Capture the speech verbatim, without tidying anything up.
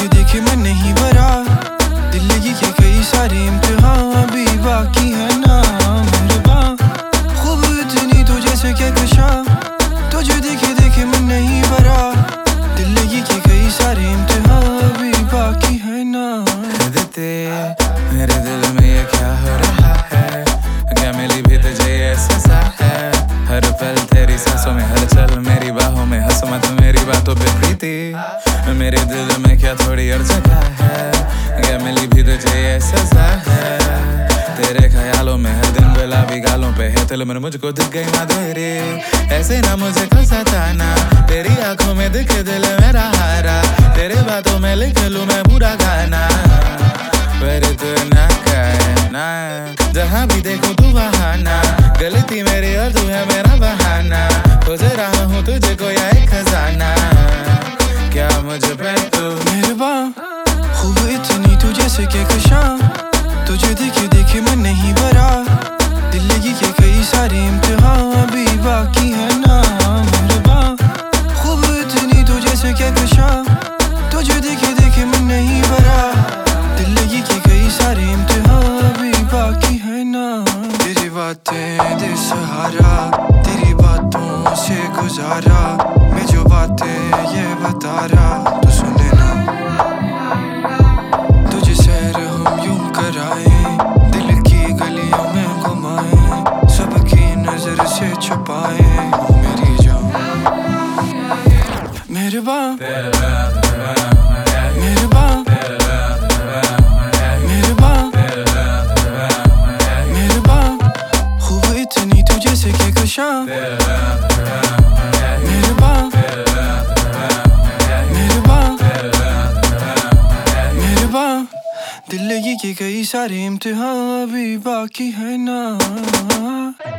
देखे देखे मन नहीं भरा, दिल्ली के कई सारे इम्तिहान अभी बाकी है ना। मुरबा खूब इतनी तो जैसे क्या कशा, तुझे देखे देखे मन नहीं भरा, दिल्ली के कई सारे इम्तिहान अभी बाकी है ना। मेरे दिल में ये क्या हो रहा है, क्या मिली भी तुझे ऐसा सा है। हर पल तेरी सांसों में हलचल, मेरी बाहों में हंस मत मेरी बातों पे प्रीति। मेरे दिल में क्या थोड़ी और जगह है, क्या मिली भी तुझे ऐसा सा है। तेरे ख्यालों में हर दिन गुलाबी गालों पे है तिल में मुझको दिख गई माधुरी। ऐसे ना मुझे तो सताना, तेरी आंखों में दिखे दिल मेरा हारा, तेरे बातों में लिख लूं मैं पूरा गाना। पर तू ना कहना, जहाँ भी देखूं तू वहाँ ना, गलती मेरी और तू है मेरा बहाना। खोज रहा हूँ तुझे को या एक खजाना, क्या मुझे पे तू मेहरबान खूब इतनी तू जैसे क्या कशा, तुझे देखे देखे मन नहीं भरा, दिल्ली के कई सारे इम्तिहान अभी बाकी है ना। मेहरबान खूब इतनी तू जैसे क्या कशा, तुझे देखे देखे मन नहीं भरा, दिल्ली के कई सारे इम्तिहान अभी बाकी है ना। तेरी बातें दे सहारा, तेरी बातों से गुजारा, मैं जो बातें ये बता रहा तू सुन लेना। तुझे सैर हम यूं कराए, दिल की गलियों में घुमाए, सबकी नजर से छुपाए मेरी जान। मेहरबान मेहरबान मेहरबान मेहरबान खूब इतनी तू जैसे क्या कशा, मेहरबान मेहरबान मेहरबान दिल्ली के कई सारे इम्तिहान अभी बाकी है ना।